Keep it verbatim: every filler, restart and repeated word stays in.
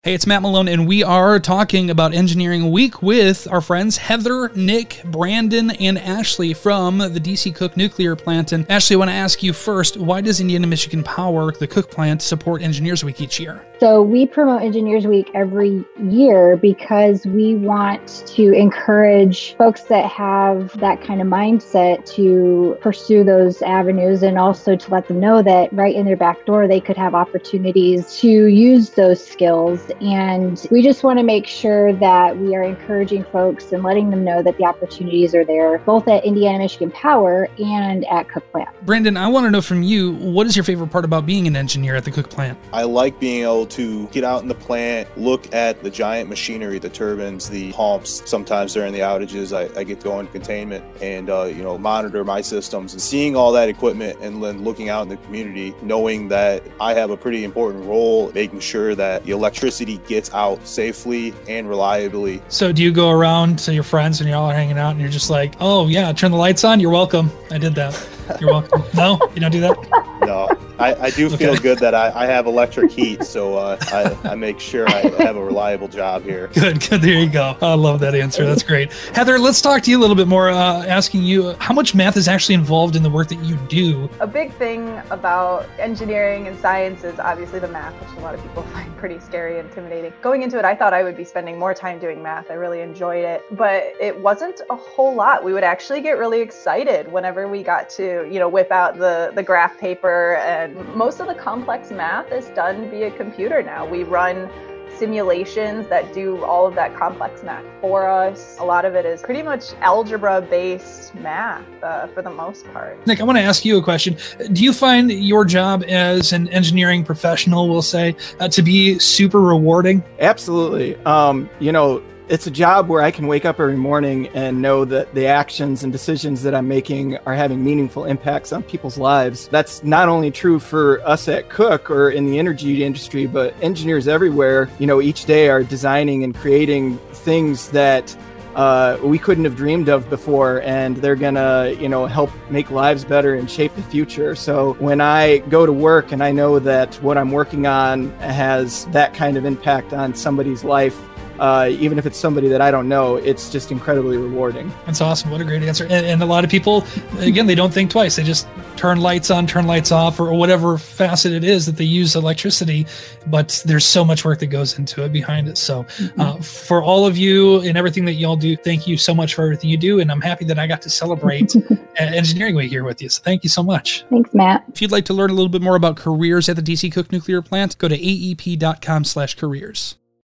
Hey, it's Matt Malone, and we are talking about Engineering Week with our friends Heather, Nick, Brandon, and Ashley from the D C Cook Nuclear Plant. And Ashley, I want to ask you first, why does Indiana Michigan Power, the Cook plant, support Engineers Week each year? So we promote Engineers Week every year because we want to encourage folks that have that kind of mindset to pursue those avenues, and also to let them know that right in their back door, they could have opportunities to use those skills. And we just want to make sure that we are encouraging folks and letting them know that the opportunities are there, both at Indiana Michigan Power and at Cook Plant. Brandon, I want to know from you, what is your favorite part about being an engineer at the Cook Plant? I like being able to get out in the plant, look at the giant machinery, the turbines, the pumps. Sometimes during the outages, I, I get to go into containment and, uh, you know, monitor my systems, and seeing all that equipment and then looking out in the community, knowing that I have a pretty important role, making sure that the electricity gets out safely and reliably. So do you go around to your friends and you're all hanging out and you're just like, oh yeah, turn the lights on, you're welcome. I did that. You're welcome. No, you don't do that? No, I, I do feel Okay. good that I, I have electric heat, so uh, I, I make sure I have a reliable job here. Good, good. There you go. I love that answer. That's great. Heather, let's talk to you a little bit more, uh, asking you how much math is actually involved in the work that you do. A big thing about engineering and science is obviously the math, which a lot of people find pretty scary and intimidating. Going into it, I thought I would be spending more time doing math. I really enjoyed it, but it wasn't a whole lot. We would actually get really excited whenever we got to, you know, whip out the, the graph paper, and most of the complex math is done via computer now. We run simulations that do all of that complex math for us. A lot of it is pretty much algebra-based math uh, for the most part. Nick, I want to ask you a question. Do you find your job as an engineering professional, we'll say, uh, to be super rewarding? Absolutely. Um, you know, it's a job where I can wake up every morning and know that the actions and decisions that I'm making are having meaningful impacts on people's lives. That's not only true for us at Cook or in the energy industry, but engineers everywhere, you know, each day are designing and creating things that uh, we couldn't have dreamed of before, and they're gonna, you know, help make lives better and shape the future. So when I go to work and I know that what I'm working on has that kind of impact on somebody's life, Uh, even if it's somebody that I don't know, it's just incredibly rewarding. That's awesome. What a great answer. And, and a lot of people, again, they don't think twice. They just turn lights on, turn lights off, or whatever facet it is that they use electricity. But there's so much work that goes into it behind it. So Mm-hmm. uh, for all of you and everything that y'all do, thank you so much for everything you do. And I'm happy that I got to celebrate Engineering Week here with you. So thank you so much. Thanks, Matt. If you'd like to learn a little bit more about careers at the D C Cook Nuclear Plant, go to A E P dot com slash careers.